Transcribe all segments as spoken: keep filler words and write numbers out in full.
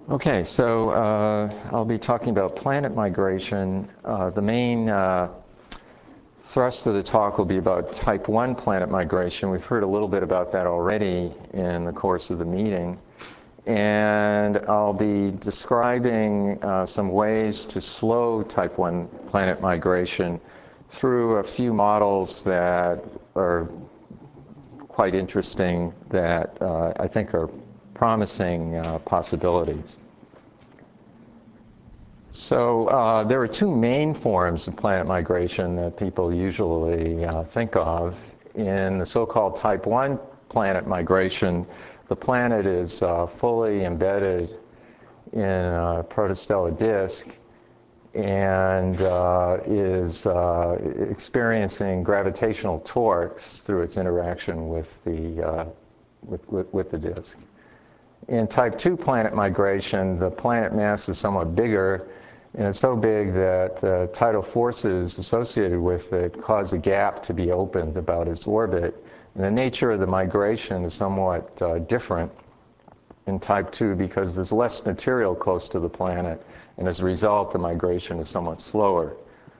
Okay, so uh, I'll be talking about planet migration. Uh, the main uh, thrust of the talk will be about type one planet migration. We've heard a little bit about that already in the course of the meeting. And I'll be describing uh, some ways to slow type one planet migration through a few models that are quite interesting that uh, I think are promising uh, possibilities. So uh, there are two main forms of planet migration that people usually uh, think of. In the so-called type one planet migration, the planet is uh, fully embedded in a protostellar disk and uh, is uh, experiencing gravitational torques through its interaction with the, uh, with, with, with the disk. In type two planet migration, the planet mass is somewhat bigger, and it's so big that the tidal forces associated with it cause a gap to be opened about its orbit. And the nature of the migration is somewhat uh, different in type two because there's less material close to the planet, and as a result, the migration is somewhat slower.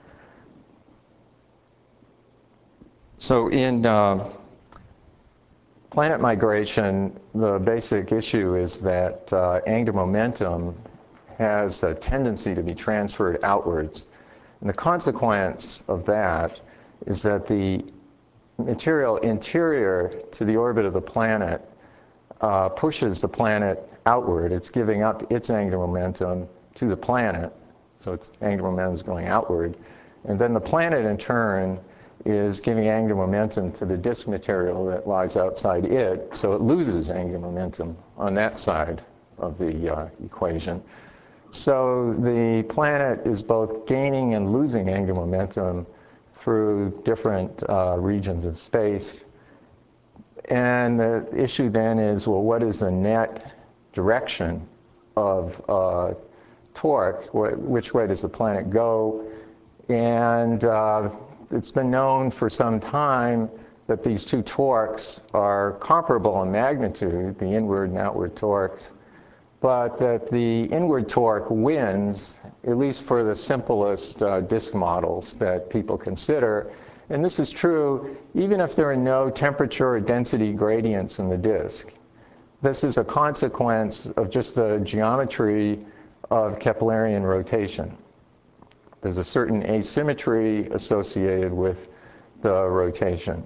So in uh, planet migration, the basic issue is that uh, angular momentum has a tendency to be transferred outwards. And the consequence of that is that the material interior to the orbit of the planet uh, pushes the planet outward. It's giving up its angular momentum to the planet, so its angular momentum is going outward. And then the planet, in turn, is giving angular momentum to the disk material that lies outside it, so it loses angular momentum on that side of the uh, equation. So the planet is both gaining and losing angular momentum through different uh, regions of space. And the issue then is, well, what is the net direction of uh, torque? Which way does the planet go? And uh, it's been known for some time that these two torques are comparable in magnitude, the inward and outward torques, but that the inward torque wins, at least for the simplest uh, disk models that people consider. And this is true even if there are no temperature or density gradients in the disk. This is a consequence of just the geometry of Keplerian rotation. There's a certain asymmetry associated with the rotation.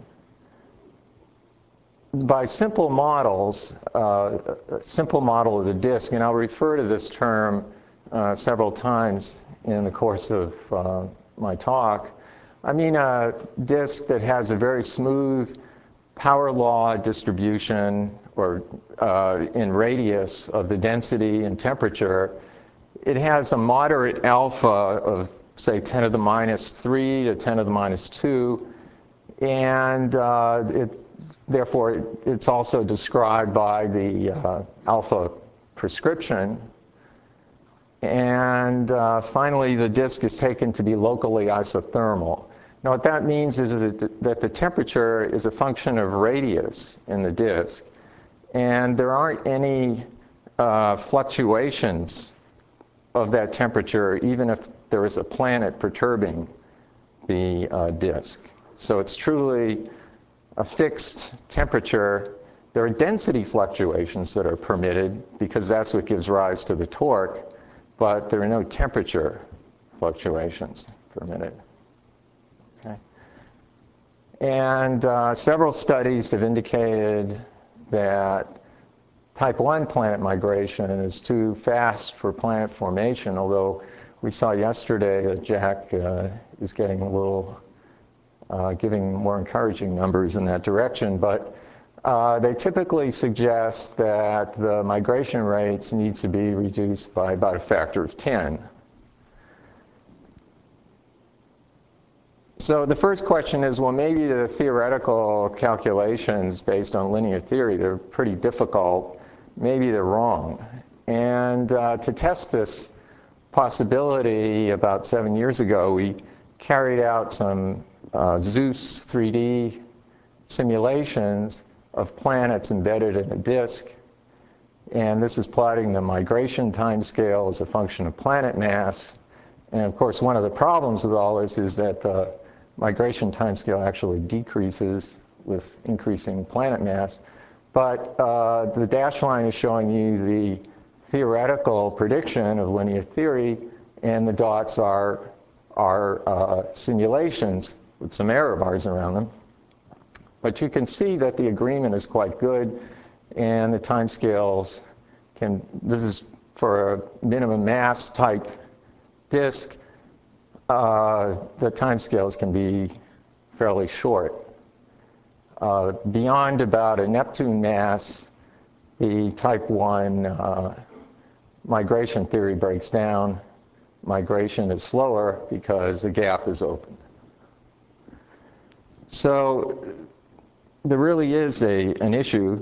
By simple models, uh, a simple model of the disk, and I'll refer to this term uh, several times in the course of uh, my talk, I mean a disk that has a very smooth power law distribution or uh, in radius of the density and temperature. It has a moderate alpha of, say, ten to the minus three to ten to the minus two, and uh, it Therefore, it's also described by the uh, alpha prescription. And uh, finally, the disk is taken to be locally isothermal. Now, what that means is that the temperature is a function of radius in the disk. And there aren't any uh, fluctuations of that temperature, even if there is a planet perturbing the uh, disk. So it's truly a fixed temperature. There are density fluctuations that are permitted because that's what gives rise to the torque, but there are no temperature fluctuations permitted. Okay. And uh, several studies have indicated that type one planet migration is too fast for planet formation, although we saw yesterday that Jack uh, is getting a little Uh, giving more encouraging numbers in that direction, but uh, they typically suggest that the migration rates need to be reduced by about a factor of ten. So the first question is, well, maybe the theoretical calculations based on linear theory, they're pretty difficult. Maybe they're wrong. And uh, to test this possibility, about seven years ago, we carried out some Uh, Zeus three D simulations of planets embedded in a disk. And this is plotting the migration time scale as a function of planet mass. And of course, one of the problems with all this is that the migration time scale actually decreases with increasing planet mass. But uh, the dashed line is showing you the theoretical prediction of linear theory, and the dots are, are uh, simulations with some error bars around them. But you can see that the agreement is quite good, and the timescales can, this is for a minimum mass type disk, uh, the timescales can be fairly short. Uh, beyond about a Neptune mass, the type one uh, migration theory breaks down. Migration is slower because the gap is open. So there really is a, an issue.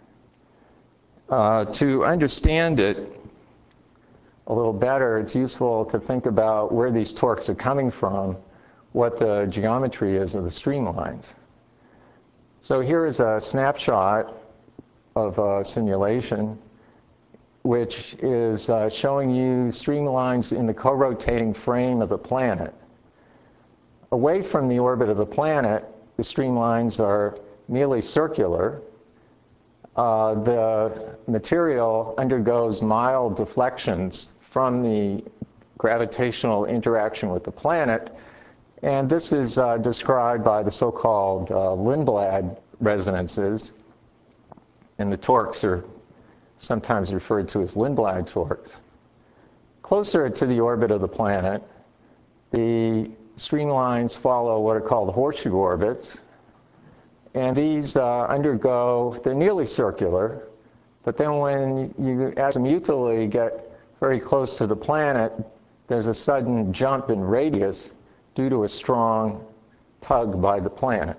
Uh, to understand it a little better, it's useful to think about where these torques are coming from, what the geometry is of the streamlines. So here is a snapshot of a simulation which is uh, showing you streamlines in the co-rotating frame of the planet. Away from the orbit of the planet, the streamlines are nearly circular. Uh, the material undergoes mild deflections from the gravitational interaction with the planet, and this is uh, described by the so-called uh, Lindblad resonances, and the torques are sometimes referred to as Lindblad torques. Closer to the orbit of the planet, the streamlines follow what are called horseshoe orbits, and these uh, undergo, they're nearly circular, but then when you azimuthally get very close to the planet, there's a sudden jump in radius due to a strong tug by the planet.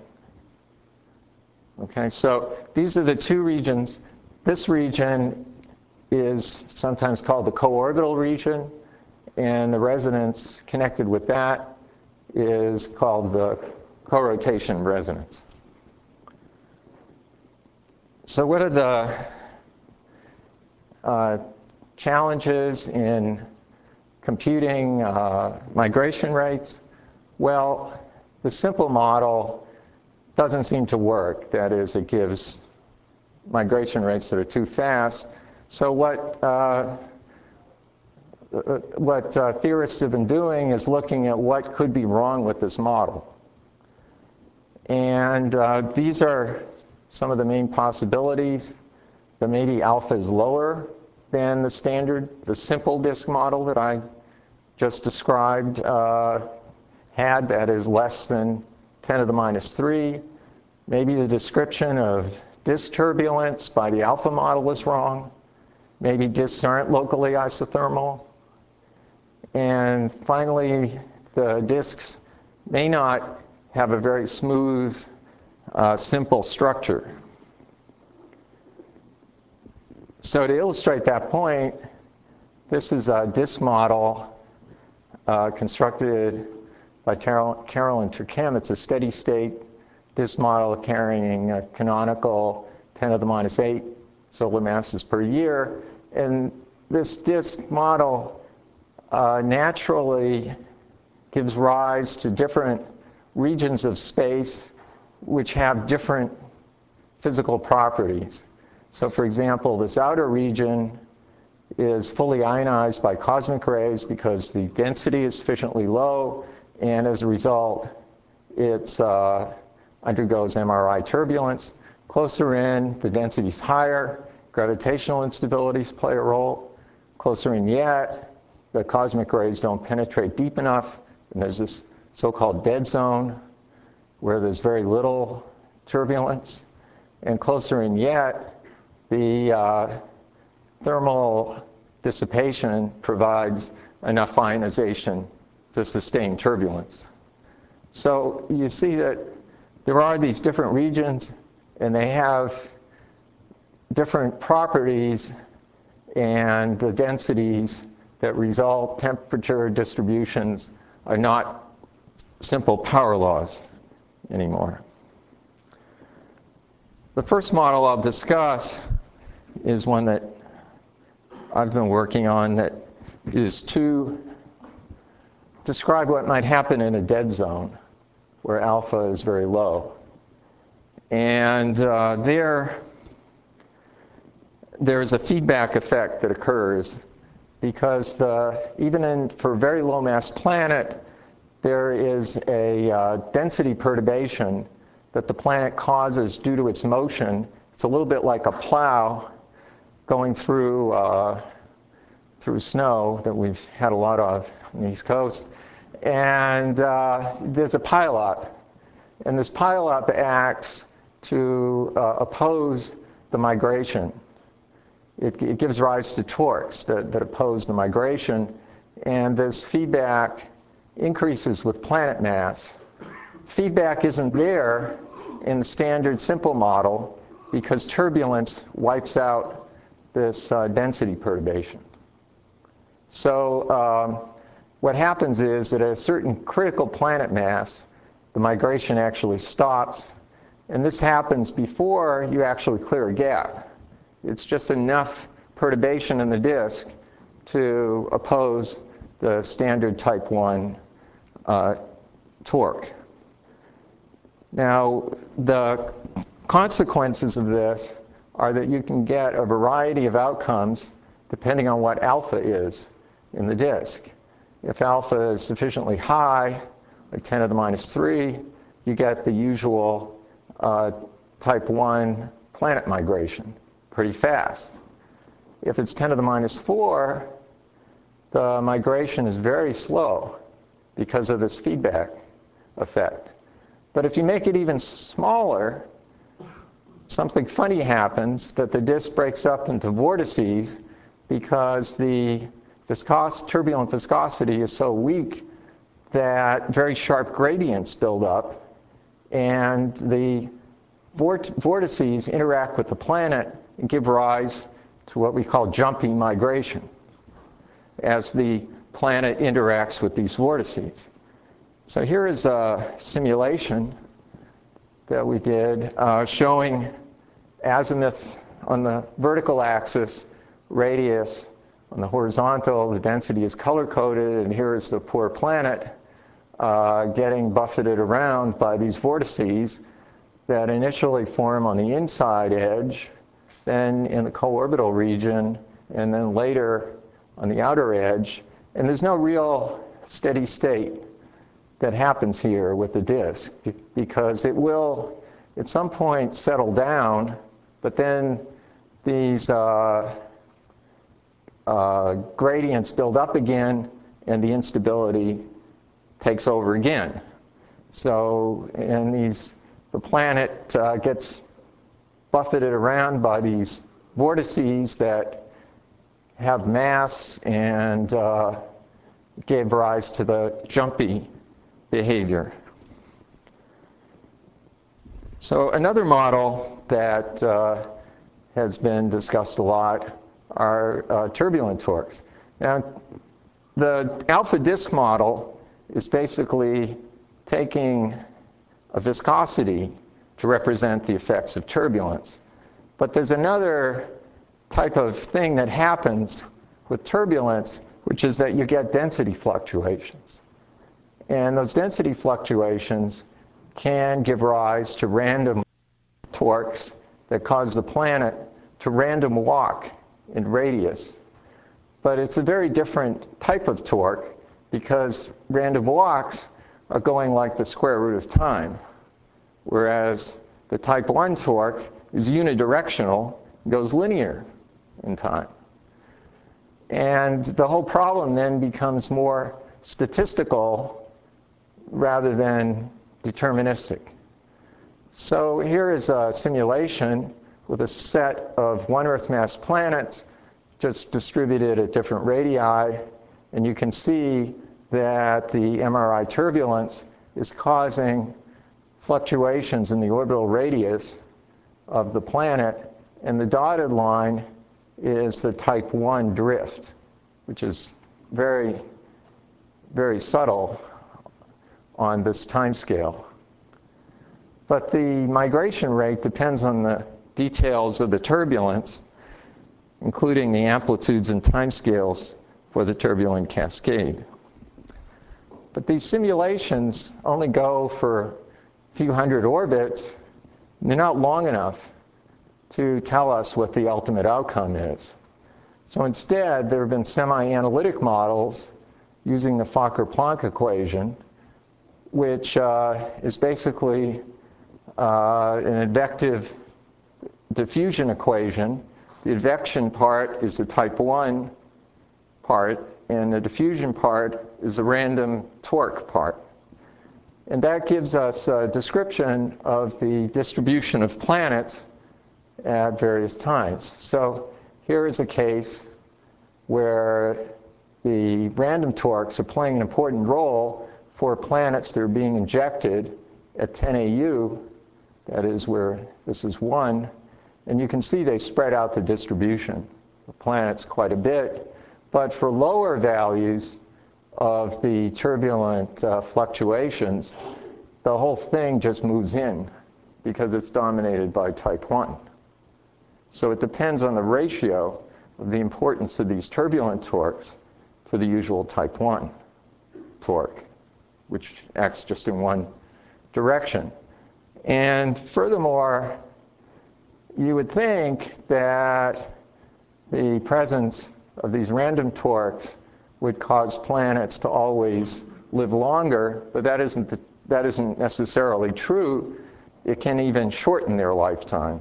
Okay, so these are the two regions. This region is sometimes called the co-orbital region, and the resonance connected with that is called the co-rotation resonance. So what are the uh, challenges in computing uh, migration rates? Well, the simple model doesn't seem to work. That is, it gives migration rates that are too fast. So what, uh, what uh, theorists have been doing is looking at what could be wrong with this model. And uh, these are some of the main possibilities. That maybe alpha is lower than the standard, the simple disk model that I just described uh, had, that is less than ten to the minus three. Maybe the description of disk turbulence by the alpha model is wrong. Maybe disks aren't locally isothermal. And finally, the disks may not have a very smooth, uh, simple structure. So to illustrate that point, this is a disk model uh, constructed by Carolyn Turchem. It's a steady state disk model carrying a canonical ten to the minus eight solar masses per year. And this disk model uh, naturally gives rise to different regions of space which have different physical properties. So for example, this outer region is fully ionized by cosmic rays because the density is sufficiently low, and as a result, it uh, undergoes M R I turbulence. Closer in, the density is higher, gravitational instabilities play a role. Closer in yet, the cosmic rays don't penetrate deep enough, and there's this so-called dead zone where there's very little turbulence. And closer in yet, the uh, thermal dissipation provides enough ionization to sustain turbulence. So you see that there are these different regions, and they have different properties and the densities that result, temperature distributions are not simple power laws anymore. The first model I'll discuss is one that I've been working on that is to describe what might happen in a dead zone where alpha is very low. And uh, there, there's a feedback effect that occurs because the, even in, for a very low mass planet, there is a uh, density perturbation that the planet causes due to its motion. It's a little bit like a plow going through, uh, through snow that we've had a lot of on the East Coast. And uh, there's a pileup. And this pileup acts to uh, oppose the migration. It, it gives rise to torques that, that oppose the migration. And this feedback increases with planet mass. Feedback isn't there in the standard simple model because turbulence wipes out this uh, density perturbation. So um, what happens is that at a certain critical planet mass, the migration actually stops. And this happens before you actually clear a gap. It's just enough perturbation in the disk to oppose the standard type one uh, torque. Now, the consequences of this are that you can get a variety of outcomes depending on what alpha is in the disk. If alpha is sufficiently high, like ten to the minus three, you get the usual uh, type one planet migration pretty fast. If it's ten to the minus four, the migration is very slow because of this feedback effect. But if you make it even smaller, something funny happens, that the disk breaks up into vortices because the viscos- turbulent viscosity is so weak that very sharp gradients build up, and the vort vortices interact with the planet and give rise to what we call jumpy migration as the planet interacts with these vortices. So here is a simulation that we did uh, showing azimuth on the vertical axis, radius on the horizontal. The density is color-coded, and here is the poor planet uh, getting buffeted around by these vortices that initially form on the inside edge, then in the co-orbital region, and then later on the outer edge. And there's no real steady state that happens here with the disk, because it will at some point settle down, but then these uh, uh, gradients build up again and the instability takes over again. So, and these, the planet uh, gets buffeted around by these vortices that have mass and uh, gave rise to the jumpy behavior. So another model that uh, has been discussed a lot are uh, turbulent torques. Now, the alpha disk model is basically taking a viscosity to represent the effects of turbulence. But there's another type of thing that happens with turbulence, which is that you get density fluctuations. And those density fluctuations can give rise to random torques that cause the planet to random walk in radius. But it's a very different type of torque because random walks are going like the square root of time, whereas the type one torque is unidirectional, goes linear in time. And the whole problem then becomes more statistical rather than deterministic. So here is a simulation with a set of one Earth mass planets just distributed at different radii, and you can see that the M R I turbulence is causing fluctuations in the orbital radius of the planet, and the dotted line is the type one drift, which is very, very subtle on this time scale. But the migration rate depends on the details of the turbulence. including the amplitudes and timescales for the turbulent cascade. But these simulations only go for a few hundred orbits, and they're not long enough to tell us what the ultimate outcome is. So instead, there have been semi-analytic models using the Fokker-Planck equation, which uh, is basically uh, an advective diffusion equation. The advection part is the type one part, and the diffusion part is the random torque part. And that gives us a description of the distribution of planets at various times. So here is a case where the random torques are playing an important role for planets that are being injected at ten A U, that is where this is one, and you can see they spread out the distribution of planets quite a bit. But for lower values of the turbulent uh, fluctuations, the whole thing just moves in because it's dominated by type one. So it depends on the ratio of the importance of these turbulent torques to the usual type one torque, which acts just in one direction. And furthermore, you would think that the presence of these random torques would cause planets to always live longer, but that isn't, the, that isn't necessarily true. It can even shorten their lifetime.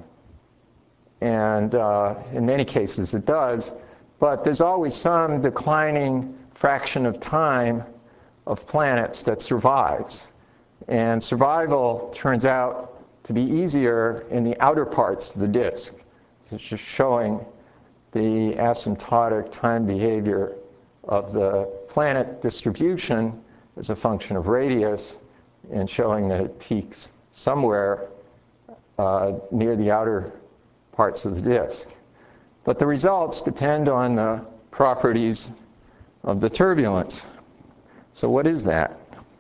And uh, in many cases it does, but there's always some declining fraction of time of planets that survives. And survival turns out to be easier in the outer parts of the disk. It's just showing the asymptotic time behavior of the planet distribution as a function of radius, and showing that it peaks somewhere uh, near the outer parts of the disk. But the results depend on the properties of the turbulence. So what is that?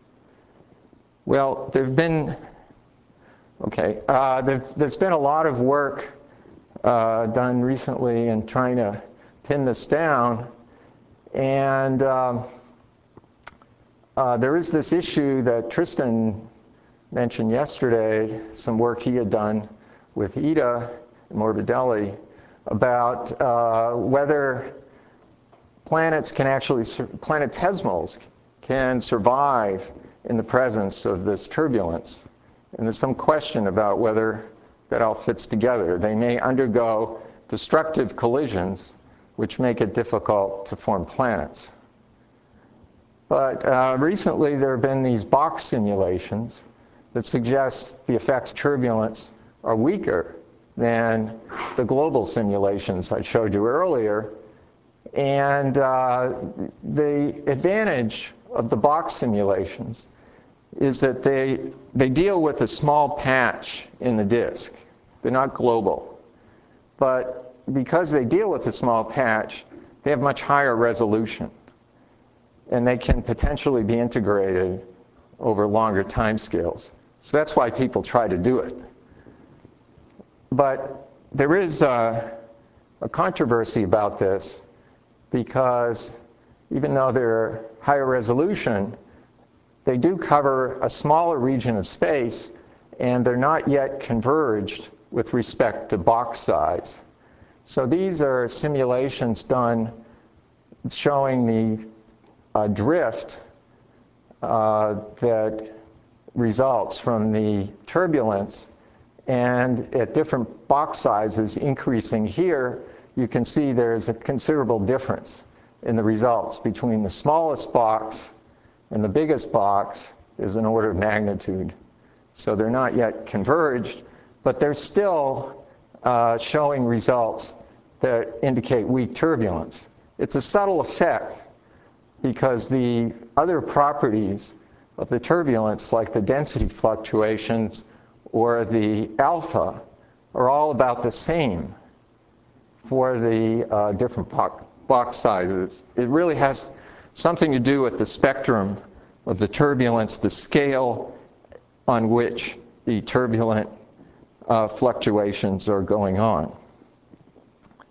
Well, there have been, okay, uh, there, there's been a lot of work uh, done recently in trying to pin this down. And um, uh, there is this issue that Tristan mentioned yesterday, some work he had done with Ida Morbidelli about uh, whether planets can actually, planetesimals can survive in the presence of this turbulence. And there's some question about whether that all fits together. They may undergo destructive collisions, which make it difficult to form planets. But uh, recently there have been these box simulations that suggest the effects of turbulence are weaker than the global simulations I showed you earlier. And uh, the advantage of the box simulations is that they, they deal with a small patch in the disk. They're not global. But because they deal with a small patch, they have much higher resolution. And they can potentially be integrated over longer time scales. So that's why people try to do it. But there is a, a controversy about this, because even though they're higher resolution, they do cover a smaller region of space, and they're not yet converged with respect to box size. So these are simulations done showing the uh, drift uh, that results from the turbulence, and at different box sizes increasing here, you can see there's a considerable difference in the results between the smallest box and the biggest box is an order of magnitude. So they're not yet converged, but they're still uh, showing results that indicate weak turbulence. It's a subtle effect because the other properties of the turbulence, like the density fluctuations or the alpha, are all about the same for the uh, different box sizes. It really has something to do with the spectrum of the turbulence, the scale on which the turbulent uh, fluctuations are going on.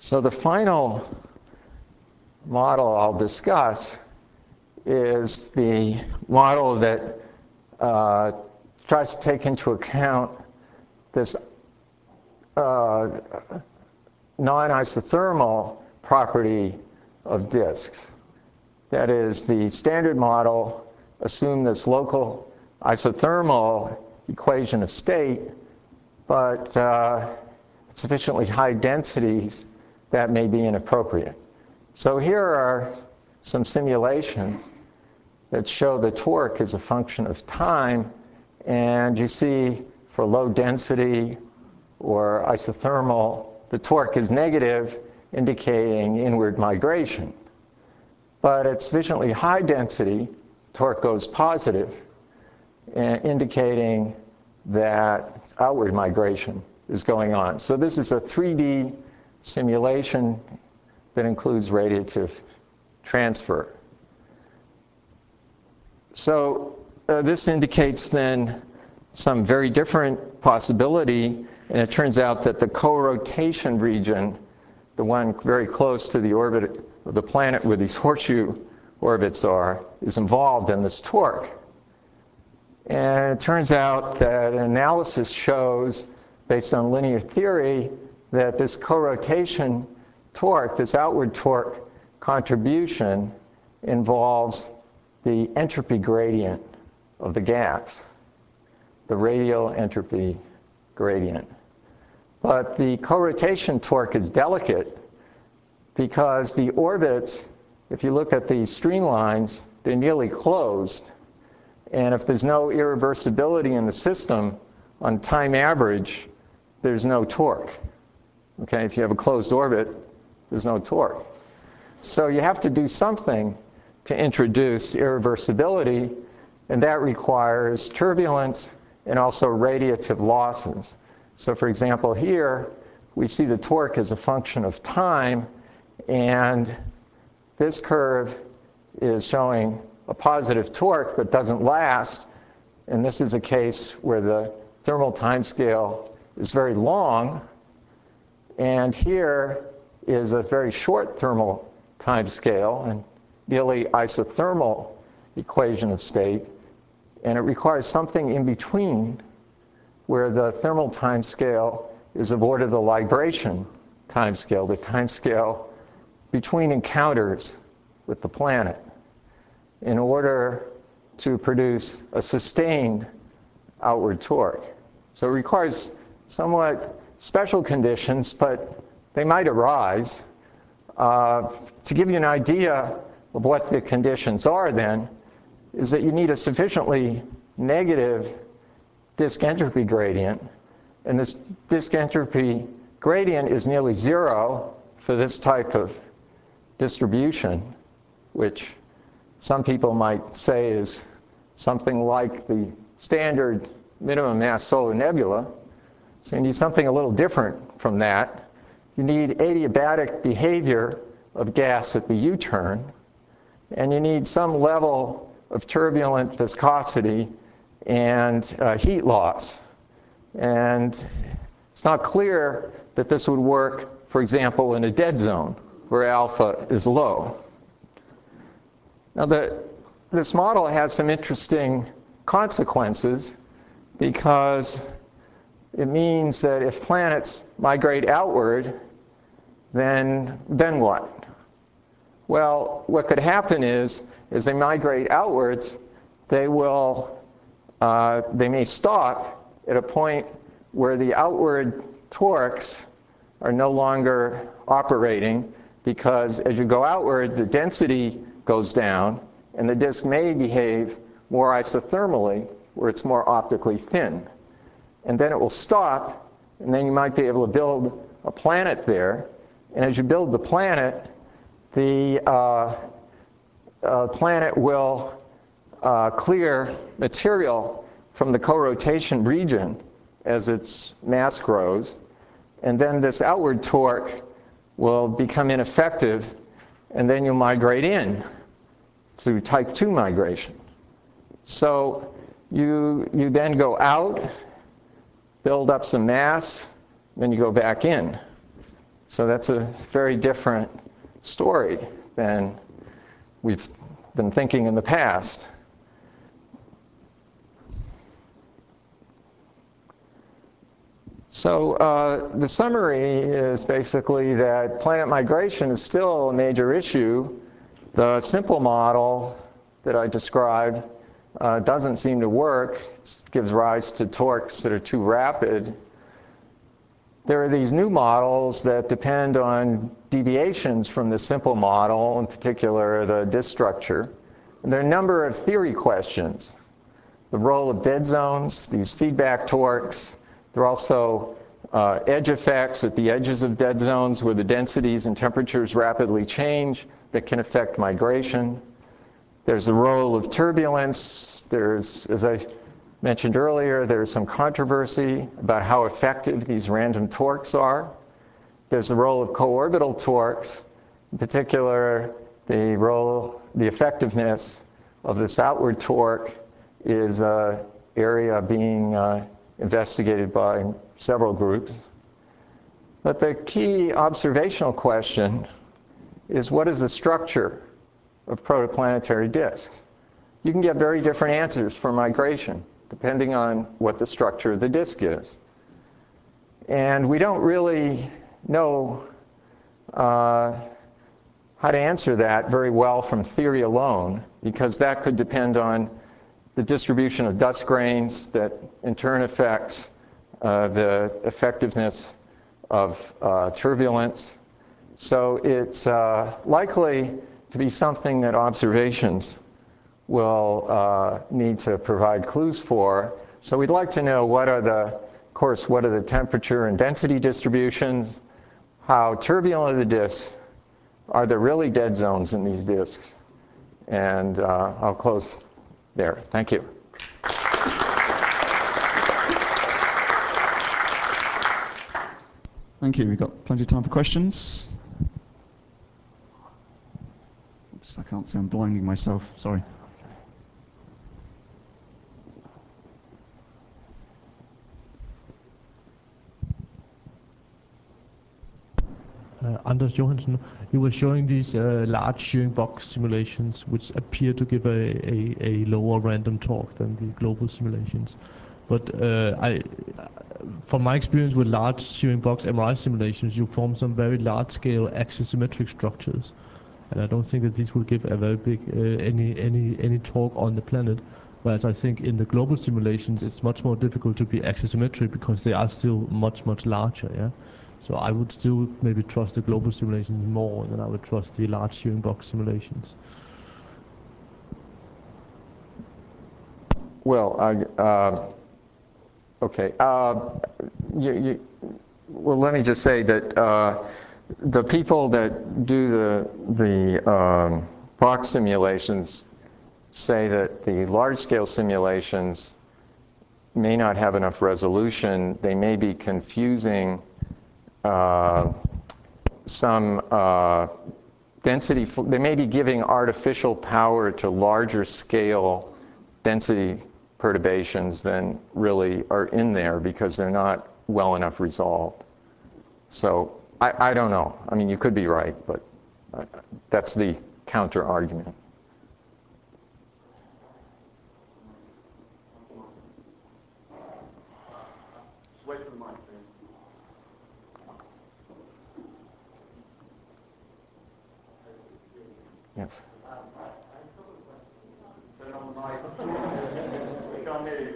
So the final model I'll discuss is the model that uh, tries to take into account this uh, non-isothermal property of disks. That is, the standard model assumed this local isothermal equation of state, but uh, at sufficiently high densities that may be inappropriate. So here are some simulations that show the torque is a function of time, and you see for low density or isothermal, the torque is negative, indicating inward migration. But at sufficiently high density, torque goes positive, indicating that outward migration is going on. So this is a three D simulation that includes radiative transfer. So uh, this indicates then some very different possibility, and it turns out that the co-rotation region, the one very close to the orbit of the planet where these horseshoe orbits are, is involved in this torque. And it turns out that an analysis shows, based on linear theory, that this co-rotation torque, this outward torque contribution, involves the entropy gradient of the gas, the radial entropy gradient. But the co-rotation torque is delicate because the orbits, if you look at these streamlines, they're nearly closed. And if there's no irreversibility in the system, on time average, there's no torque. Okay, if you have a closed orbit, there's no torque. So you have to do something to introduce irreversibility, and that requires turbulence and also radiative losses. So for example, here, we see the torque as a function of time, and this curve is showing a positive torque but doesn't last, and this is a case where the thermal timescale is very long, and here is a very short thermal timescale and nearly isothermal equation of state, and it requires something in between where the thermal timescale is of order the libration timescale, the timescale between encounters with the planet, in order to produce a sustained outward torque. So it requires somewhat special conditions, but they might arise. Uh, to give you an idea of what the conditions are then, is that you need a sufficiently negative disk entropy gradient, and this disk entropy gradient is nearly zero for this type of distribution, which some people might say is something like the standard minimum mass solar nebula. So you need something a little different from that. You need adiabatic behavior of gas at the U-turn, and you need some level of turbulent viscosity and uh, heat loss. And it's not clear that this would work, for example, in a dead zone where alpha is low. Now, the, this model has some interesting consequences, because it means that if planets migrate outward, then, then what? Well, what could happen is, as they migrate outwards, they will, uh, they may stop at a point where the outward torques are no longer operating, because as you go outward, the density goes down, and the disk may behave more isothermally, where it's more optically thin. And then it will stop, and then you might be able to build a planet there. And as you build the planet, the uh, uh, planet will uh, clear material from the co-rotation region as its mass grows, and then this outward torque will become ineffective, and then you'll migrate in through type two migration. So you, you then go out, build up some mass, then you go back in. So that's a very different story than we've been thinking in the past. So uh, the summary is basically that planet migration is still a major issue. The simple model that I described uh, doesn't seem to work. It gives rise to torques that are too rapid. There are these new models that depend on deviations from the simple model, in particular the disk structure. And there are a number of theory questions. The role of dead zones, these feedback torques. There are also uh, edge effects at the edges of dead zones where the densities and temperatures rapidly change that can affect migration. There's the role of turbulence. There's, as I mentioned earlier, there's some controversy about how effective these random torques are. There's the role of co-orbital torques, in particular the role, the effectiveness of this outward torque is an area being uh, investigated by several groups. But the key observational question is, what is the structure of protoplanetary disks? You can get very different answers for migration depending on what the structure of the disk is. And we don't really know uh, how to answer that very well from theory alone, because that could depend on the distribution of dust grains that in turn affects uh, the effectiveness of uh, turbulence. So it's uh, likely to be something that observations will uh, need to provide clues for. So we'd like to know what are the, of course, what are the temperature and density distributions, how turbulent are the disks, are there really dead zones in these disks? And uh, I'll close there. Thank you. Thank you. We've got plenty of time for questions. Oops, I can't see. I'm blinding myself. Sorry. Uh, Anders Johansen, you were showing these uh, large shearing box simulations which appear to give a, a, a lower random torque than the global simulations. But uh, I, from my experience with large shearing box M R I simulations, you form some very large-scale axisymmetric structures. And I don't think that these will give a very big, uh, any, any, any torque on the planet. Whereas I think in the global simulations, it's much more difficult to be axisymmetric because they are still much, much larger, yeah? So I would still maybe trust the global simulations more than I would trust the large shearing box simulations. Well, I, uh, okay. Uh, you, you, well, let me just say that uh, the people that do the, the um, box simulations say that the large-scale simulations may not have enough resolution. They may be confusing Uh, some uh, density, they may be giving artificial power to larger scale density perturbations than really are in there because they're not well enough resolved. So I, I don't know. I mean, you could be right, but uh, that's the counter argument. Wait for the mic, please. Yes. Turn on the mic. We can't hear you.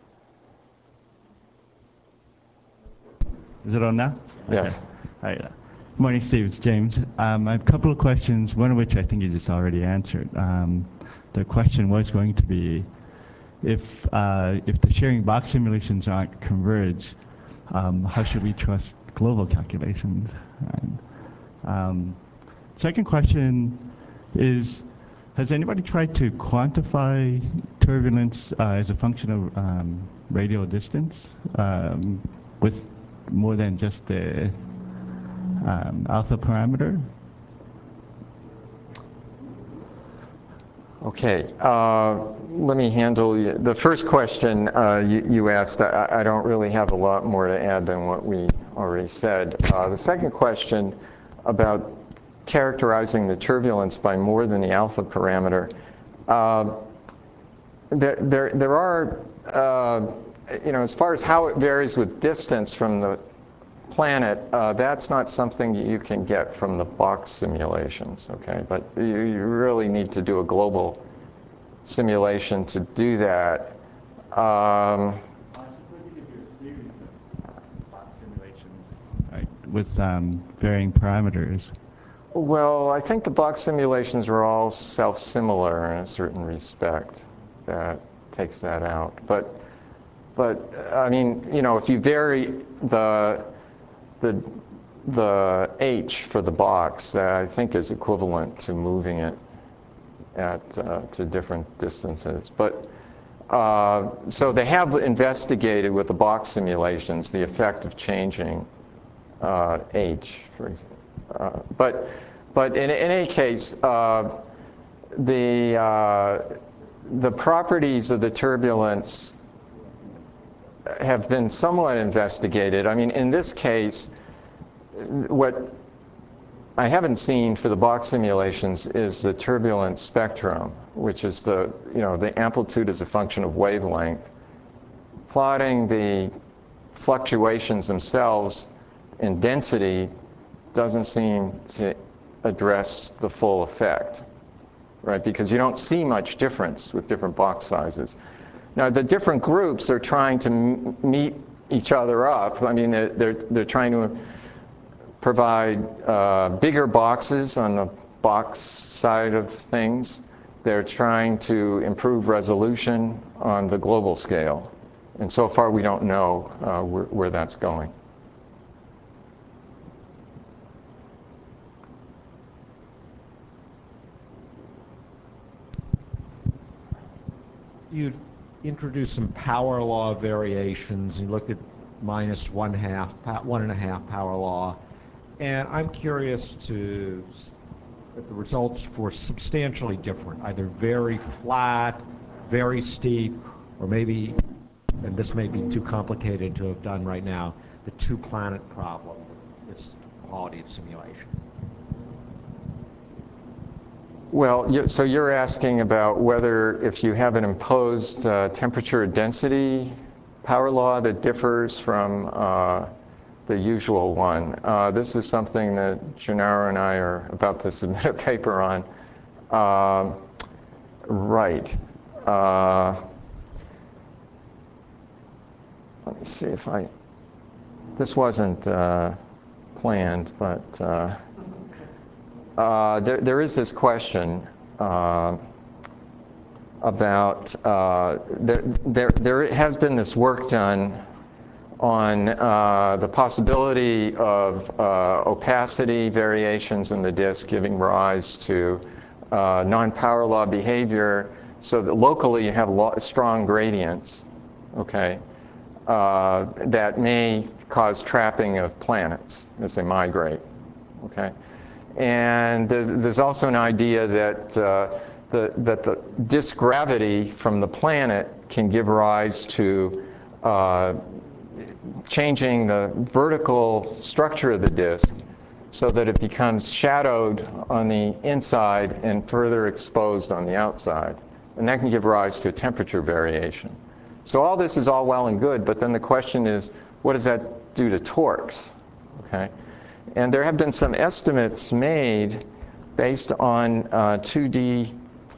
Is it on now? Yes. Okay. Hi. Uh, good morning, Steve. It's James. Um, I have a couple of questions, one of which I think you just already answered. Um, the question was going to be, if uh, if the shearing box simulations aren't converged, um, how should we trust global calculations? And, um, second question is, has anybody tried to quantify turbulence uh, as a function of um, radial distance um, with more than just the um, alpha parameter? Okay, uh, let me handle the first question uh, you, you asked. I, I don't really have a lot more to add than what we already said. Uh, the second question about characterizing the turbulence by more than the alpha parameter. Uh, there, there, there are, uh, you know, as far as how it varies with distance from the planet, uh, that's not something you can get from the box simulations, okay? But you, you really need to do a global simulation to do that. Um, with um, varying parameters. Well, I think the box simulations are all self-similar in a certain respect that takes that out. But, but I mean, you know, if you vary the, the, the H for the box, that I think is equivalent to moving it at, uh, to different distances. But, uh, so they have investigated with the box simulations the effect of changing uh, H, for example. Uh, but, but in, in any case, uh, the, uh, the properties of the turbulence have been somewhat investigated. I mean, in this case, what I haven't seen for the box simulations is the turbulence spectrum, which is the, you know, the amplitude as a function of wavelength. Plotting the fluctuations themselves in density doesn't seem to address the full effect, right? Because you don't see much difference with different box sizes. Now, the different groups are trying to m meet each other up. I mean, they're, they're, they're trying to provide uh, bigger boxes on the box side of things. They're trying to improve resolution on the global scale. And so far, we don't know uh, where, where that's going. You introduced some power law variations. You looked at minus one half, one and a half power law. And I'm curious to, that the results were substantially different, either very flat, very steep, or maybe, and this may be too complicated to have done right now, the two-planet problem, this quality of simulation. Well, so you're asking about whether if you have an imposed uh, temperature density power law that differs from uh, the usual one. Uh, this is something that Gennaro and I are about to submit a paper on. Uh, right. Uh, let me see if I, this wasn't uh, planned, but uh, Uh, there, there is this question uh, about, uh, there, there, there has been this work done on uh, the possibility of uh, opacity variations in the disk giving rise to uh, non-power law behavior so that locally you have lo strong gradients, okay, uh, that may cause trapping of planets as they migrate, okay? And there's, there's also an idea that, uh, the, that the disk gravity from the planet can give rise to uh, changing the vertical structure of the disk so that it becomes shadowed on the inside and further exposed on the outside. And that can give rise to a temperature variation. So all this is all well and good, but then the question is, what does that do to torques, okay? And there have been some estimates made based on uh, two D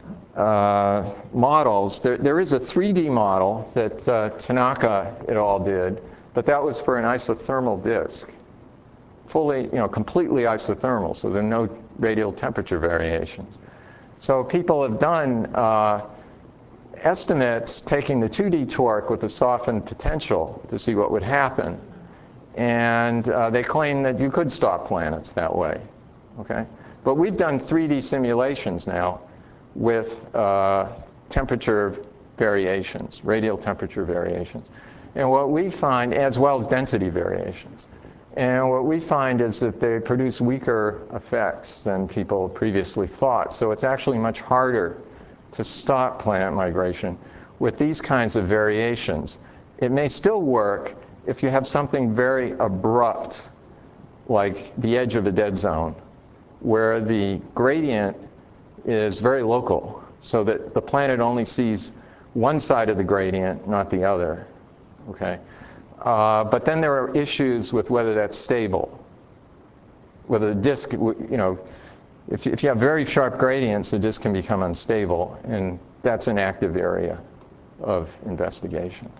uh, models. There, there is a three D model that uh, Tanaka et al. Did, but that was for an isothermal disk. Fully, you know, completely isothermal, so there are no radial temperature variations. So people have done uh, estimates taking the two D torque with the softened potential to see what would happen. And uh, they claim that you could stop planets that way, okay? But we've done three D simulations now with uh, temperature variations, radial temperature variations. And what we find, as well as density variations, and what we find is that they produce weaker effects than people previously thought. So it's actually much harder to stop planet migration with these kinds of variations. It may still work if you have something very abrupt, like the edge of a dead zone, where the gradient is very local, so that the planet only sees one side of the gradient, not the other, okay? Uh, but then there are issues with whether that's stable, whether the disk, you know, if, if you have very sharp gradients, the disk can become unstable, and that's an active area of investigation.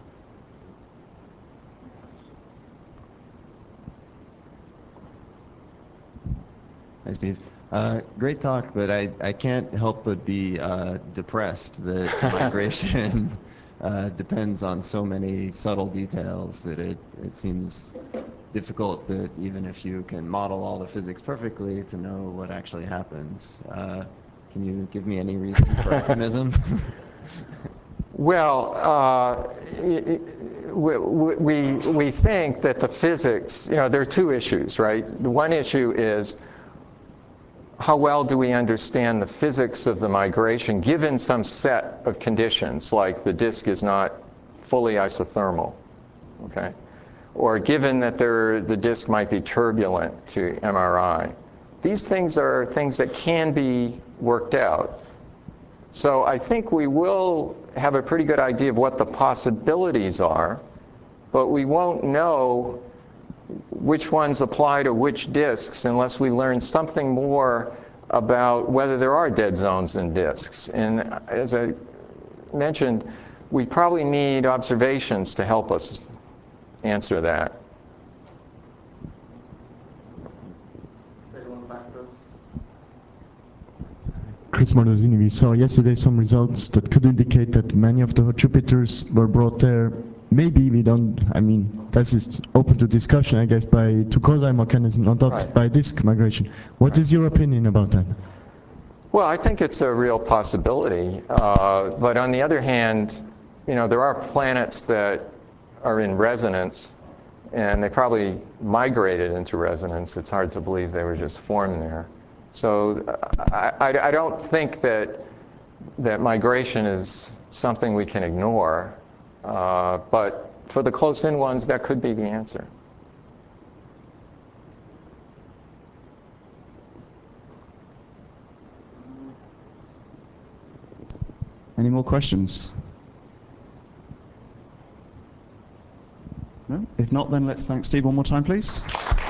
Hi, Steve. Uh, great talk, but I, I can't help but be uh, depressed that migration uh, depends on so many subtle details that it, it seems difficult that even if you can model all the physics perfectly to know what actually happens. Uh, can you give me any reason for optimism? Well, uh, we, we, we think that the physics, you know, there are two issues, right? The one issue is how well do we understand the physics of the migration given some set of conditions, like the disk is not fully isothermal, okay? Or given that there, the disk might be turbulent to M R I. These things are things that can be worked out. So I think we will have a pretty good idea of what the possibilities are, but we won't know which ones apply to which disks unless we learn something more about whether there are dead zones in disks. And as I mentioned, we probably need observations to help us answer that. Chris Mordazini, we saw yesterday some results that could indicate that many of the Jupiters were brought there. Maybe we don't, I mean, this is open to discussion, I guess, by Tukozai mechanism, not Right. by disk migration. What is your opinion about that? Well, I think it's a real possibility. Uh, but on the other hand, you know, there are planets that are in resonance, and they probably migrated into resonance. It's hard to believe they were just formed there. So I, I, I don't think that, that migration is something we can ignore. Uh, but for the close-in ones, that could be the answer. Any more questions? No? If not, then let's thank Steve one more time, please.